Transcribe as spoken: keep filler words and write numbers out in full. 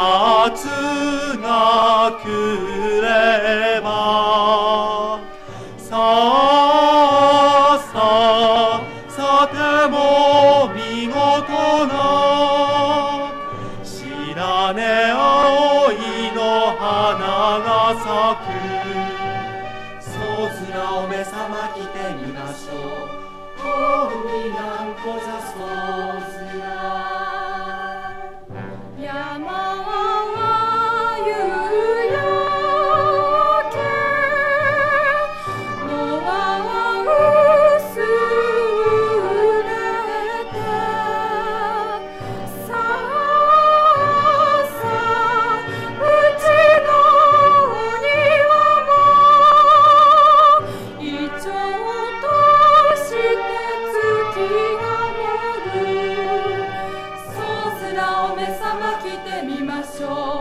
夏が来ればさあさあさても見事な白根青いの花が咲くそう空お目さま来てみましょう大いなんこざそう空山は夕焼け野は薄れてさあさあうちの庭もイチョウとして月が昇るそう空お目さま来てみましょう